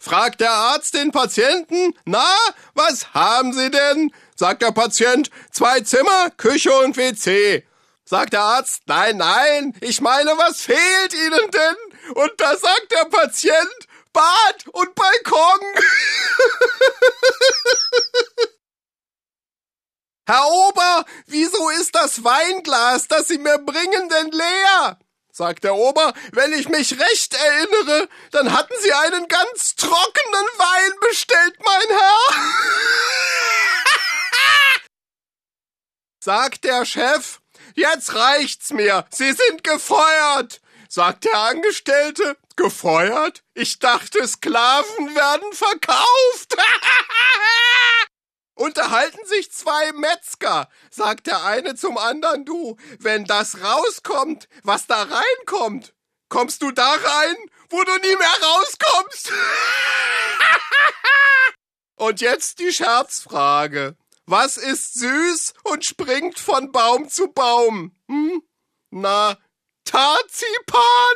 Fragt der Arzt den Patienten, na, was haben Sie denn? Sagt der Patient, 2 Zimmer, Küche und WC. Sagt der Arzt, nein, ich meine, was fehlt Ihnen denn? Und da sagt der Patient, Bad und Balkon. Herr Ober, wieso ist das Weinglas, das Sie mir bringen, denn leer? Sagt der Ober, wenn ich mich recht erinnere, dann hatten Sie einen ganz trockenen Wein bestellt, mein Herr. Sagt der Chef, jetzt reicht's mir, Sie sind gefeuert. Sagt der Angestellte, gefeuert? Ich dachte, Sklaven werden verkauft. Unterhalten sich 2 Metzger, sagt der eine zum anderen, du, wenn das rauskommt, was da reinkommt, kommst du da rein, wo du nie mehr rauskommst? Und jetzt die Scherzfrage. Was ist süß und springt von Baum zu Baum? Na, Tarzipan?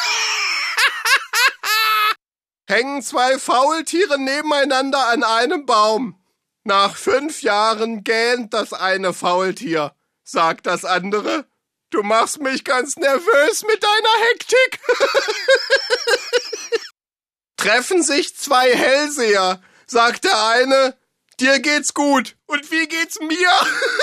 Hängen 2 Faultiere nebeneinander an einem Baum. Nach 5 Jahren gähnt das eine Faultier. Sagt das andere, du machst mich ganz nervös mit deiner Hektik. Treffen sich 2 Hellseher. Sagt der eine, dir geht's gut. Und wie geht's mir?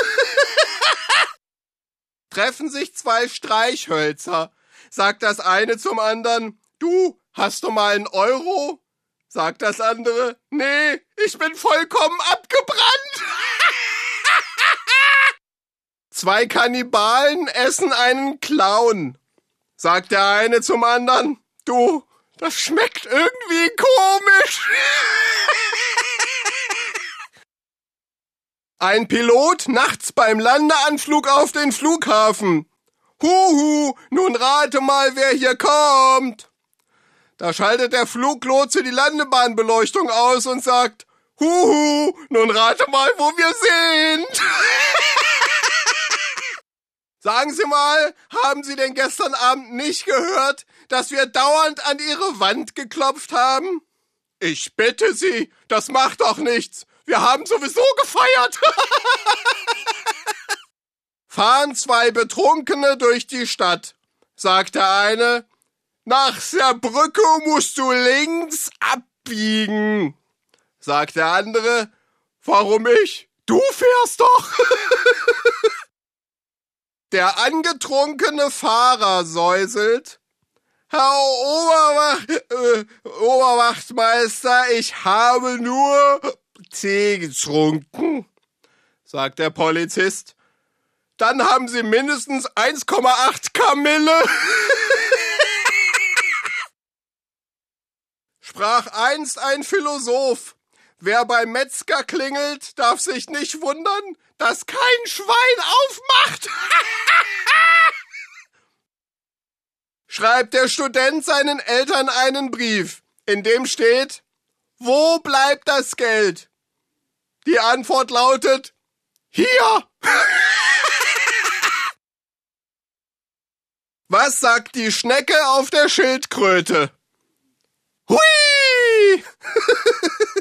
Treffen sich 2 Streichhölzer. Sagt das eine zum anderen, du, hast du mal einen Euro? Sagt das andere, nee, ich bin vollkommen abgebrannt. 2 Kannibalen essen einen Clown. Sagt der eine zum anderen, du, das schmeckt irgendwie komisch. Ein Pilot nachts beim Landeanflug auf den Flughafen. Huhu, nun rate mal, wer hier kommt. Da schaltet der Fluglotse die Landebahnbeleuchtung aus und sagt, Huhu, nun rate mal, wo wir sind. Sagen Sie mal, haben Sie denn gestern Abend nicht gehört, dass wir dauernd an Ihre Wand geklopft haben? Ich bitte Sie, das macht doch nichts. Wir haben sowieso gefeiert. Fahren 2 Betrunkene durch die Stadt. Sagt der eine, nach Saarbrücke musst du links abbiegen. Sagt der andere, warum ich? Du fährst doch. Der angetrunkene Fahrer säuselt, Herr Oberwachtmeister, ich habe nur Tee getrunken. Sagt der Polizist, dann haben Sie mindestens 1,8 Kamille. Sprach einst ein Philosoph, wer beim Metzger klingelt, darf sich nicht wundern, dass kein Schwein aufmacht. Schreibt der Student seinen Eltern einen Brief, in dem steht, wo bleibt das Geld? Die Antwort lautet, hier. Was sagt die Schnecke auf der Schildkröte? Hui!